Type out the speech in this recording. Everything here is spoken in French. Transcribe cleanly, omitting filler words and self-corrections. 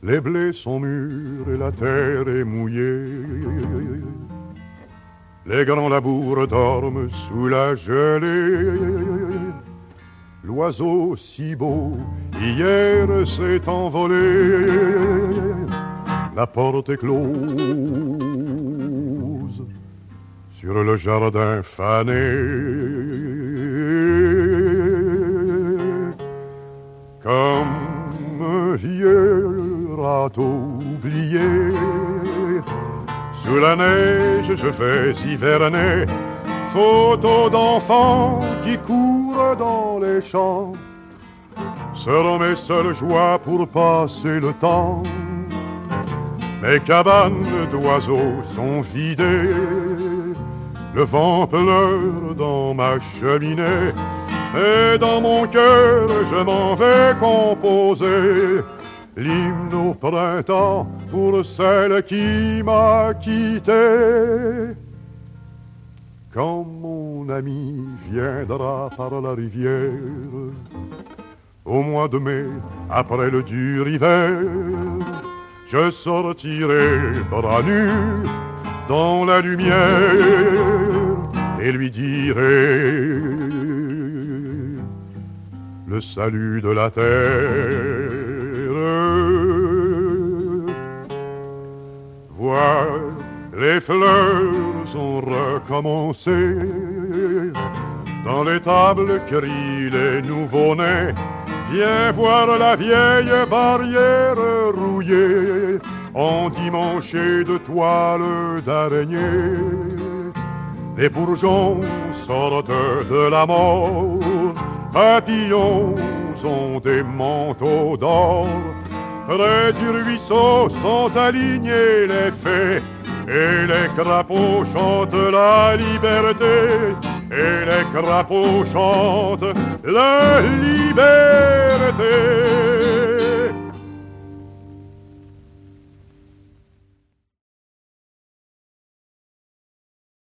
Les blés sont mûrs et la terre est mouillée. Les grands labours dorment sous la gelée. L'oiseau si beau hier s'est envolé. La porte est close sur le jardin fané. Comme un vieux râteau oublié, sous la neige je vais hiverner. Photos d'enfants qui courent dans les champs seront mes seules joies pour passer le temps. Mes cabanes d'oiseaux sont vidées, le vent pleure dans ma cheminée. Et dans mon cœur je m'en vais composer l'hymne au printemps pour celle qui m'a quitté. Quand mon ami viendra par la rivière, au mois de mai, après le dur hiver, je sortirai bras nus dans la lumière et lui dirai le salut de la terre. Vois, les fleurs ont recommencé. Dans les tables crient les nouveaux-nés. Viens voir la vieille barrière rouillée, endimanchée de toiles d'araignée. Les bourgeons sortent de la mort, papillons ont des manteaux d'or. Près du ruisseau sont alignés les fées, et les crapauds chantent la liberté. Et les crapauds chantent la liberté.